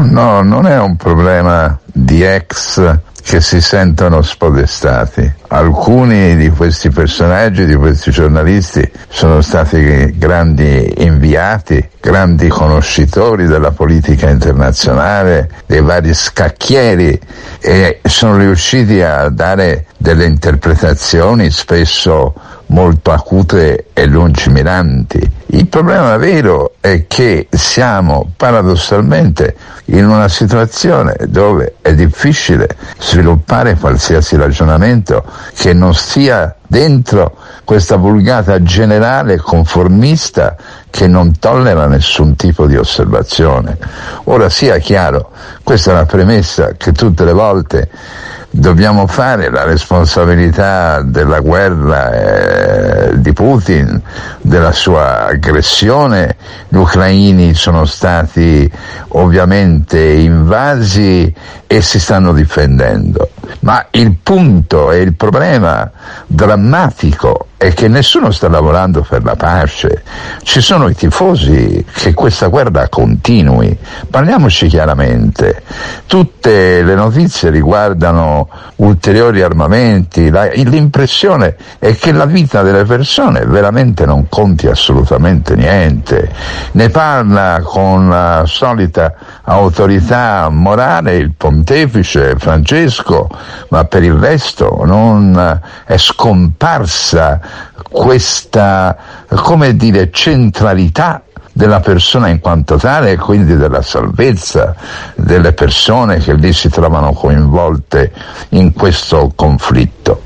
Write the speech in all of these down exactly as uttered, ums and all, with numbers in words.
No, non è un problema di ex che si sentono spodestati. Alcuni di questi personaggi, di questi giornalisti, sono stati grandi inviati, grandi conoscitori della politica internazionale, dei vari scacchieri, e sono riusciti a dare delle interpretazioni spesso molto acute e lungimiranti. Il problema vero è che siamo paradossalmente in una situazione dove è difficile sviluppare qualsiasi ragionamento che non stia dentro questa vulgata generale conformista che non tollera nessun tipo di osservazione. Ora, sia chiaro, questa è una premessa che tutte le volte dobbiamo fare. La responsabilità della guerra eh, di Putin, della sua aggressione. Gli ucraini sono stati ovviamente invasi e si stanno difendendo, ma il punto e il problema drammatico è che nessuno sta lavorando per la pace. Ci sono i tifosi che questa guerra continui. Parliamoci chiaramente. Tutte le notizie riguardano ulteriori armamenti. La, l'impressione è che la vita delle persone veramente non conti assolutamente niente. Ne parla con la solita autorità morale il pontefice Francesco, ma per il resto non è scomparsa questa, come dire, centralità della persona in quanto tale e quindi della salvezza delle persone che lì si trovano coinvolte in questo conflitto.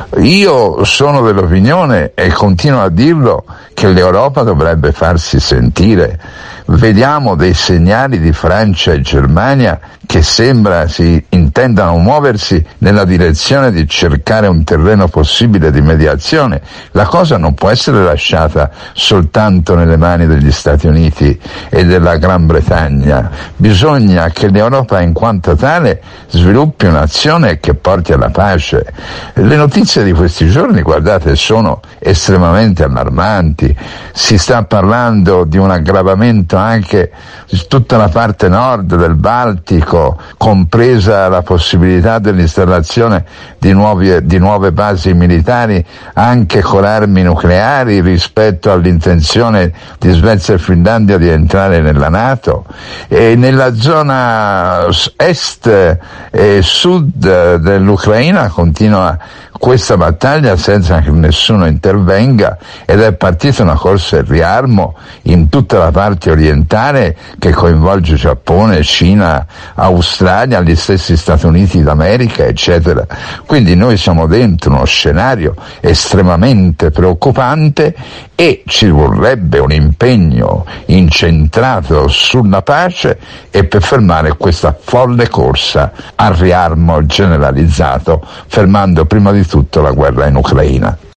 Io sono dell'opinione, e continuo a dirlo, che l'Europa dovrebbe farsi sentire. Vediamo dei segnali di Francia e Germania che sembra si intendano muoversi nella direzione di cercare un terreno possibile di mediazione. La cosa non può essere lasciata soltanto nelle mani degli Stati Uniti e della Gran Bretagna. Bisogna che l'Europa in quanto tale sviluppi un'azione che porti alla pace. Le notizie di questi giorni, guardate, sono estremamente allarmanti. Si sta parlando di un aggravamento anche di tutta la parte nord del Baltico, compresa la possibilità dell'installazione di, nuovi, di nuove basi militari anche con armi nucleari rispetto all'intenzione di Svezia e Finlandia di entrare nella NATO. E nella zona est e sud dell'Ucraina continua questa battaglia senza che nessuno intervenga, ed è partita una corsa al riarmo in tutta la parte orientale che coinvolge Giappone, Cina, Australia, gli stessi Stati Uniti d'America, eccetera. Quindi noi siamo dentro uno scenario estremamente preoccupante e ci vorrebbe un impegno incentrato sulla pace e per fermare questa folle corsa al riarmo generalizzato, fermando prima di tutto la guerra in Ucraina.